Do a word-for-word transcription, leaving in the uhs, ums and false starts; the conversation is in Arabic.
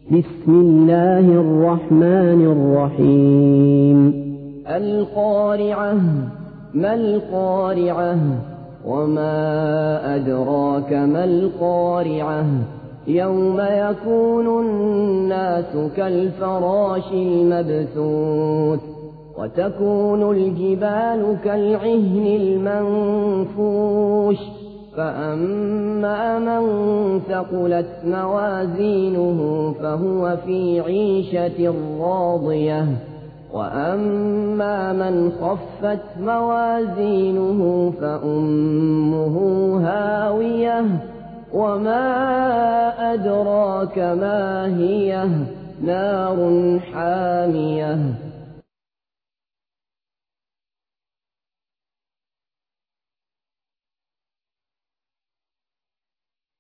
بسم الله الرحمن الرحيم القارعة ما القارعة وما أدراك ما القارعة يوم يكون الناس كالفراش المبثوث وتكون الجبال كالعهن المنفوش فأما من ثقلت موازينه فهو في عيشة راضية وأما من خفت موازينه فأمه هاوية وما أدراك ما هي نار حامية